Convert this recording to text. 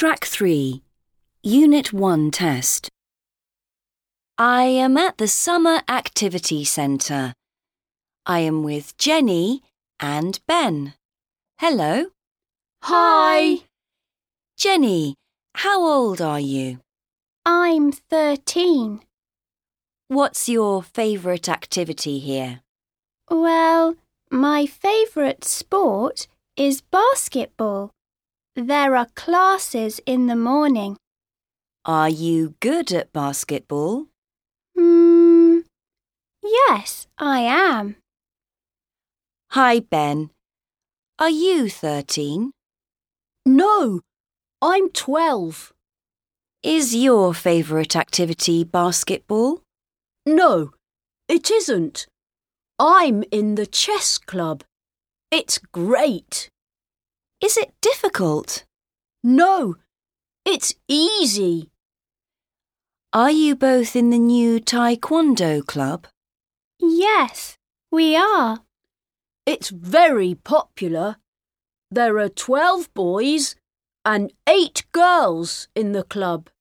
Track 3, Unit 1 test. I am at the Summer Activity Centre. I am with Jenny and Ben. Hello. Hi. Jenny, how old are you? I'm 13. What's your favourite activity here? Well, my favourite sport is basketball. There are classes in the morning. Are you good at basketball? Yes, I am. Hi, Ben. Are you 13? No, I'm 12. Is your favourite activity basketball? No, it isn't. I'm in the chess club. It's great. Is it difficult? No, it's easy. Are you both in the new Taekwondo club? Yes, we are. It's very popular. There are 12 boys and 8 girls in the club.